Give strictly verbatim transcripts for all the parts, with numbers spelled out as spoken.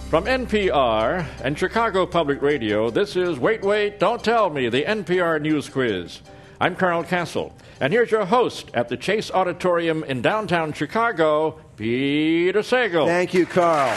From N P R and Chicago Public Radio, this is Wait, Wait, Don't Tell Me, the N P R News Quiz. I'm Carl Castle, and here's your host at the Chase Auditorium in downtown Chicago, Peter Sagal. Thank you, Carl.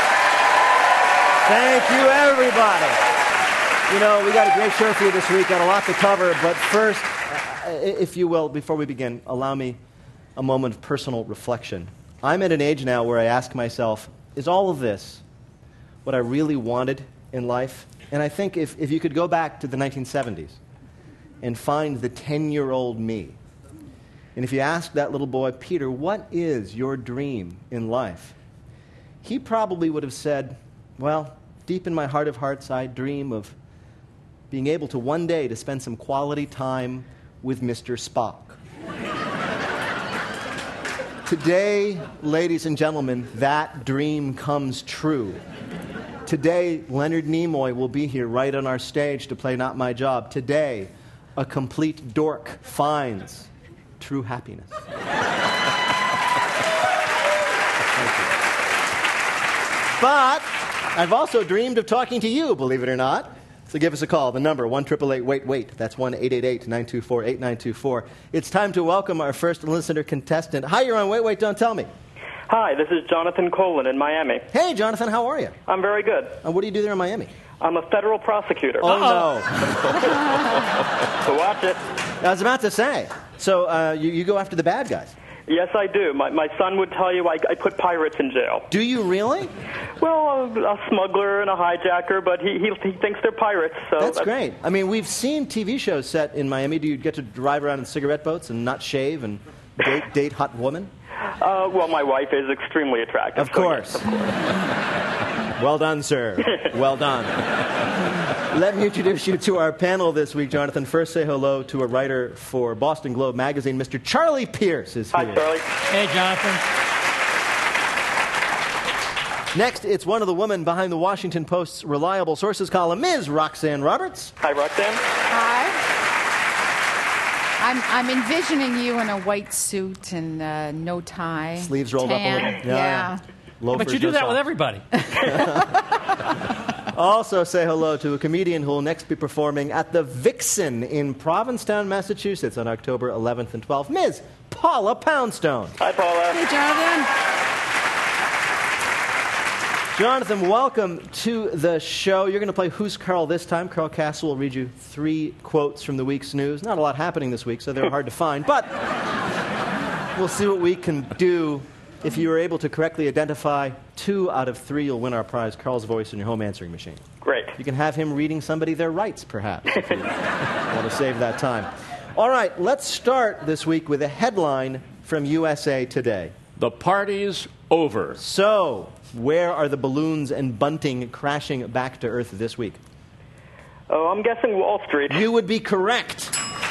Thank you, everybody. You know, we got a great show for you this week, got a lot to cover, but first, if you will, before we begin, allow me a moment of personal reflection. I'm at an age now where I ask myself, is all of this what I really wanted in life? And I think if, if you could go back to the nineteen seventies and find the ten-year-old me, and if you ask that little boy, Peter, what is your dream in life? He probably would have said, well, deep in my heart of hearts, I dream of being able to one day to spend some quality time with Mister Spock. Today, ladies and gentlemen, that dream comes true. Today, Leonard Nimoy will be here right on our stage to play Not My Job. Today, a complete dork finds true happiness. But I've also dreamed of talking to you, believe it or not. So give us a call. The number, one eight eight eight, wait, wait. That's one eight eight eight, nine two four, eight nine two four. It's time to welcome our first listener contestant. Hi, you're on Wait, Wait, Don't Tell Me. Hi, this is Jonathan Colin in Miami. Hey, Jonathan, how are you? I'm very good. And what do you do there in Miami? I'm a federal prosecutor. Oh, no. So watch it. I was about to say. So uh, you, you go after the bad guys. Yes, I do. My, my son would tell you I, I put pirates in jail. Do you really? Well, a, a smuggler and a hijacker, but he, he, he thinks they're pirates. So that's, that's great. I mean, we've seen T V shows set in Miami. Do you get to drive around in cigarette boats and not shave and date, date hot women? Uh, well, my wife is extremely attractive. Of course. So yes, of course. Well done, sir. Well done. Let me introduce you to our panel this week, Jonathan. First, say hello to a writer for Boston Globe magazine, Mister Charlie Pierce is here. Hi, Charlie. Hey, Jonathan. Next, it's one of the women behind the Washington Post's Reliable Sources column, Miz Roxanne Roberts. Hi, Roxanne. Hi. I'm, I'm envisioning you in a white suit and uh, no tie. Sleeves rolled tan. up a little. Yeah. yeah. Loafers, But you do no that socks. with everybody. Also say hello to a comedian who will next be performing at the Vixen in Provincetown, Massachusetts on October eleventh and twelfth. Miz Paula Poundstone. Hi, Paula. Hey, Jonathan. Jonathan, welcome to the show. You're going to play Who's Carl this time. Carl Castle will read you three quotes from the week's news. Not a lot happening this week, so they're hard to find. But we'll see what we can do. If you are able to correctly identify two out of three, you'll win our prize, Carl's voice in your home answering machine. Great. You can have him reading somebody their rights, perhaps, if you want to save that time. All right, let's start this week with a headline from U S A Today. The party's over. So, where are the balloons and bunting crashing back to Earth this week? Oh, I'm guessing Wall Street. You would be correct.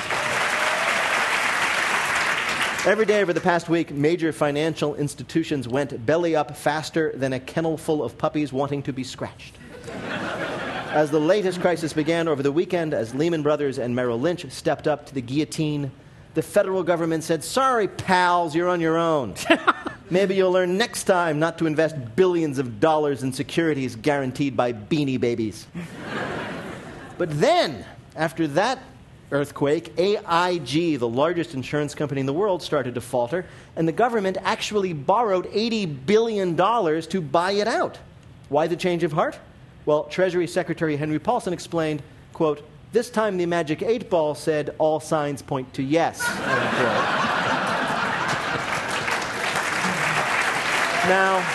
Every day over the past week, major financial institutions went belly up faster than a kennel full of puppies wanting to be scratched. As the latest crisis began over the weekend, as Lehman Brothers and Merrill Lynch stepped up to the guillotine, the federal government said, sorry, pals, you're on your own. Maybe you'll learn next time not to invest billions of dollars in securities guaranteed by Beanie Babies. But then, after that earthquake, A I G, the largest insurance company in the world, started to falter, and the government actually borrowed eighty billion dollars to buy it out. Why the change of heart? Well, Treasury Secretary Henry Paulson explained, quote, this time the magic eight ball said all signs point to yes, unquote. Now,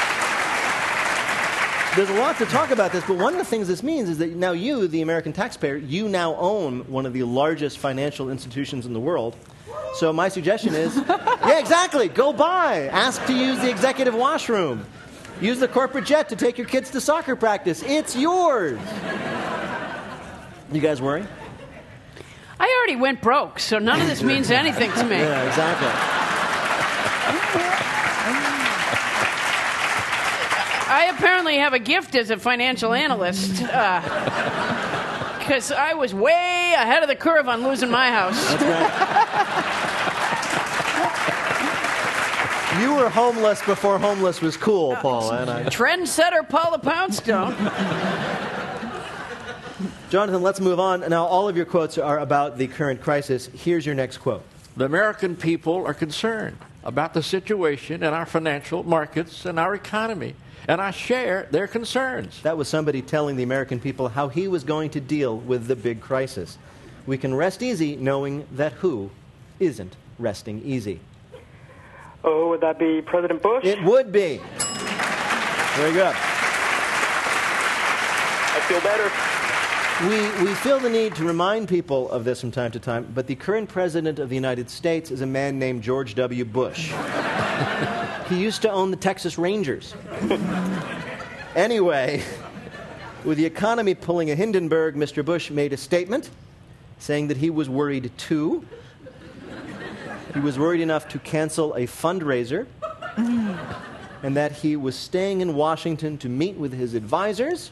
there's a lot to talk about this, but one of the things this means is that now you, the American taxpayer, you now own one of the largest financial institutions in the world. So my suggestion is, yeah, exactly, go buy. Ask to use the executive washroom. Use the corporate jet to take your kids to soccer practice. It's yours. You guys worry? I already went broke, so none of this means anything to me. Yeah, exactly. I apparently have a gift as a financial analyst, because uh, I was way ahead of the curve on losing my house. That's right. You were homeless before homeless was cool, Paula. And I... Trendsetter Paula Poundstone. Jonathan, let's move on. Now, all of your quotes are about the current crisis. Here's your next quote. The American people are concerned about the situation in our financial markets and our economy, and I share their concerns. That was somebody telling the American people how he was going to deal with the big crisis. We can rest easy knowing that who isn't resting easy. Oh, would that be President Bush? It would be. Very good. I feel better. We, we feel the need to remind people of this from time to time, but the current president of the United States is a man named George W. Bush. He used to own the Texas Rangers. Anyway, with the economy pulling a Hindenburg, Mister Bush made a statement saying that he was worried too. He was worried enough to cancel a fundraiser, and that he was staying in Washington to meet with his advisors.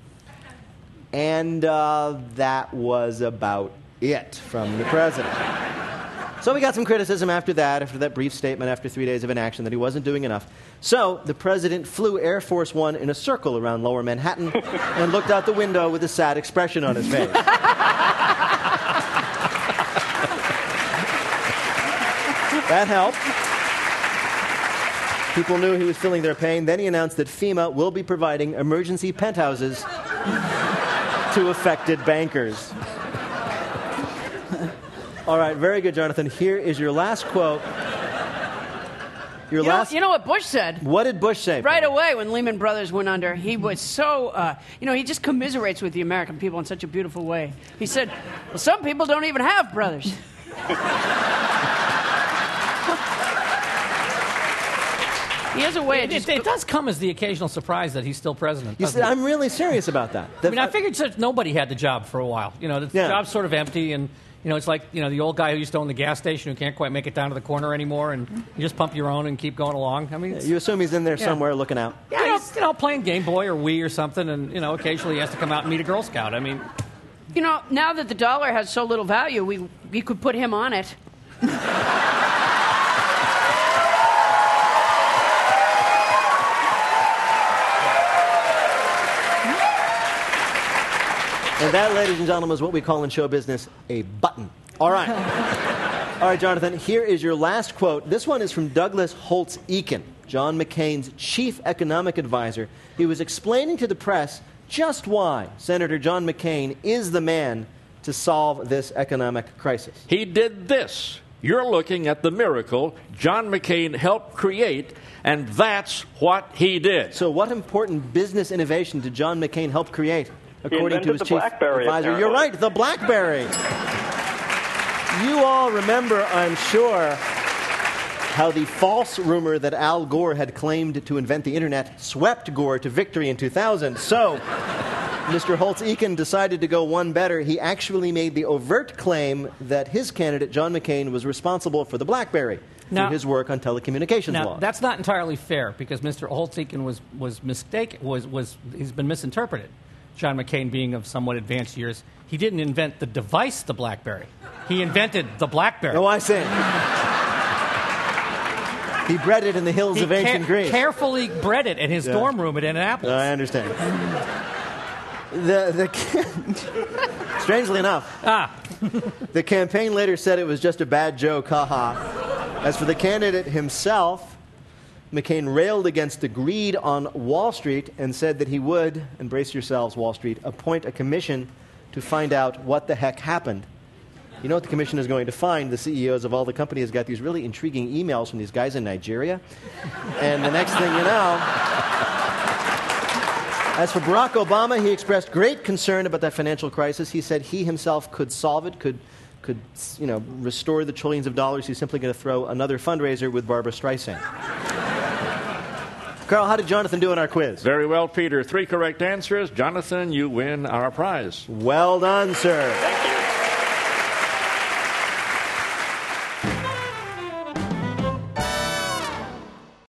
And uh, that was about it from the president. So we got some criticism after that, after that brief statement, after three days of inaction, that he wasn't doing enough. So the president flew Air Force One in a circle around Lower Manhattan and looked out the window with a sad expression on his face. That helped. People knew he was feeling their pain. Then he announced that FEMA will be providing emergency penthouses to affected bankers. All right, very good, Jonathan. Here is your last quote. Your You know, last. you know what Bush said? What did Bush say? Right Paul? away when Lehman Brothers went under, he was so, uh, you know, he just commiserates with the American people in such a beautiful way. He said, well, some people don't even have brothers. He has a way It, of just... it, it does come as the occasional surprise that he's still president. You doesn't said, it? I'm really serious about that. I mean, I figured that nobody had the job for a while. You know, the Yeah. job's sort of empty, and you know, it's like you know the old guy who used to own the gas station who can't quite make it down to the corner anymore, and you just pump your own and keep going along. I mean, it's, You assume he's in there Yeah. somewhere looking out. yeah, he's you know playing Game Boy or Wii or something, and you know, occasionally he has to come out and meet a Girl Scout. I mean, You know, now that the dollar has so little value, we, we could put him on it. And that, ladies and gentlemen, is what we call in show business a button. All right. All right, Jonathan, here is your last quote. This one is from Douglas Holtz Eakin, John McCain's chief economic advisor. He was explaining to the press just why Senator John McCain is the man to solve this economic crisis. He did this. You're looking at the miracle John McCain helped create, and that's what he did. So what important business innovation did John McCain help create, according to invented his the chief BlackBerry, advisor? apparently. You're right, the BlackBerry. You all remember, I'm sure, how the false rumor that Al Gore had claimed to invent the internet swept Gore to victory in two thousand. So, Mister Holtz Eakin decided to go one better. He actually made the overt claim that his candidate, John McCain, was responsible for the BlackBerry Now- through his work on telecommunications now law. that's not entirely fair because Mister Holtz Eakin was was mistaken. Was was he's been misinterpreted. John McCain being of somewhat advanced years, he didn't invent the device, the BlackBerry. He invented the BlackBerry. Oh, I see. He bred it in the hills He of ancient care- Greece. carefully bred it in his Yeah. dorm room at Indianapolis. I understand. The, the strangely enough, ah, the campaign later said it was just a bad joke, haha. As for the candidate himself, McCain railed against the greed on Wall Street and said that he would, and brace yourselves, Wall Street, appoint a commission to find out what the heck happened. You know what the commission is going to find? The C E Os of all the companies got these really intriguing emails from these guys in Nigeria. And the next thing you know... As for Barack Obama, he expressed great concern about that financial crisis. He said he himself could solve it, could, could you know, restore the trillions of dollars. He's simply going to throw another fundraiser with Barbara Streisand. Carl, how did Jonathan do in our quiz? Very well, Peter. Three correct answers. Jonathan, you win our prize. Well done, sir. Thank you.